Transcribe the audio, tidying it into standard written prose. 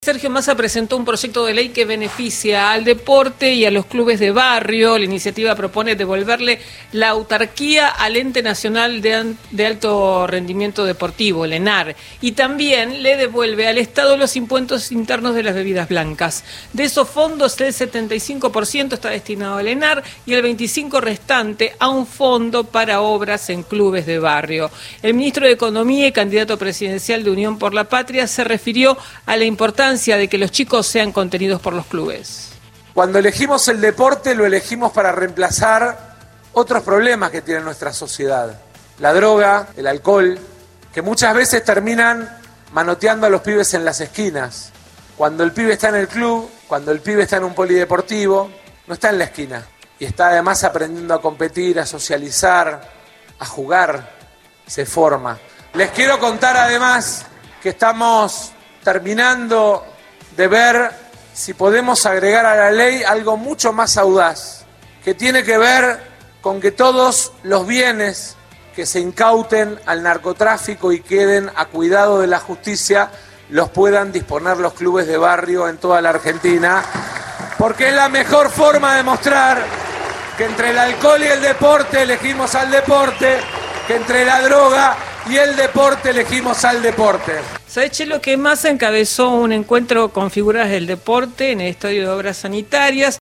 Sergio Massa presentó un proyecto de ley que beneficia al deporte y a los clubes de barrio. La iniciativa propone devolverle la autarquía al Ente Nacional de Alto Rendimiento Deportivo, el ENAR, y también le devuelve al Estado los impuestos internos de las bebidas blancas. De esos fondos, el 75% está destinado al ENAR y el 25% restante a un fondo para obras en clubes de barrio. El ministro de Economía y candidato presidencial de Unión por la Patria se refirió a la importancia de que los chicos sean contenidos por los clubes. Cuando elegimos el deporte, lo elegimos para reemplazar otros problemas que tiene nuestra sociedad. La droga, el alcohol, que muchas veces terminan manoteando a los pibes en las esquinas. Cuando el pibe está en el club, cuando el pibe está en un polideportivo, no está en la esquina. Y está además aprendiendo a competir, a socializar, a jugar, se forma. Les quiero contar además que estamos terminando de ver si podemos agregar a la ley algo mucho más audaz, que tiene que ver con que todos los bienes que se incauten al narcotráfico y queden a cuidado de la justicia los puedan disponer los clubes de barrio en toda la Argentina, porque es la mejor forma de mostrar que entre el alcohol y el deporte elegimos al deporte, que entre la droga y el deporte elegimos al deporte. ¿Sabés, Chelo, que Massa encabezó un encuentro con figuras del deporte en el Estadio de Obras Sanitarias?